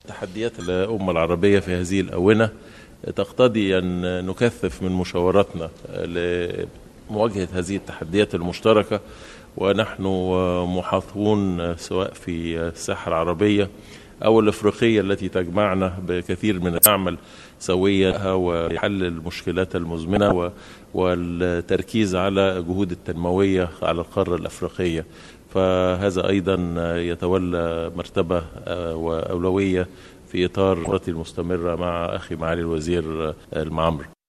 تحديات الأمة العربية في هذه الآونة تقتضي أن نكثف من مشاوراتنا لمواجهة هذه التحديات المشتركة، ونحن محاطون سواء في الساحة العربية أو الأفريقية التي تجمعنا بكثير من العمل سوية وحل المشكلات المزمنة والتركيز على جهود التنموية على القارة الأفريقية. فهذا أيضا يتولى مرتبة وأولوية في إطار المستمرة مع أخي معالي الوزير المعمر.